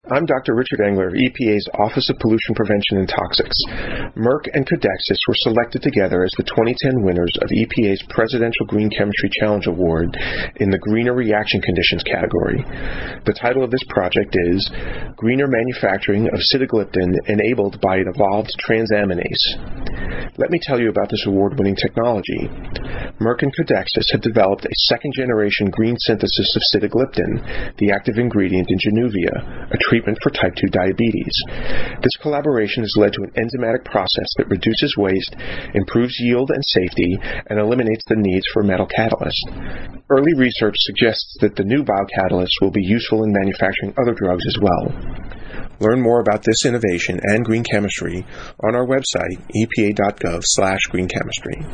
I'm Dr. Richard Engler of EPA's Office of Pollution Prevention and Toxics. Merck and Codexis were selected together as the 2010 winners of EPA's Presidential Green Chemistry Challenge Award in the Greener Reaction Conditions category. The title of this project is Greener Manufacturing of Sitagliptin Enabled by an Evolved Transaminase. Let me tell you about this award-winning technology. Merck and Codexis have developed a second-generation green synthesis of sitagliptin, the active ingredient in Januvia, a treatment for type 2 diabetes. This collaboration has led to an enzymatic process that reduces waste, improves yield and safety, and eliminates the needs for metal catalyst. Early research suggests that the new biocatalyst will be useful in manufacturing other drugs as well. Learn more about this innovation and green chemistry on our website, epa.gov/greenchemistry.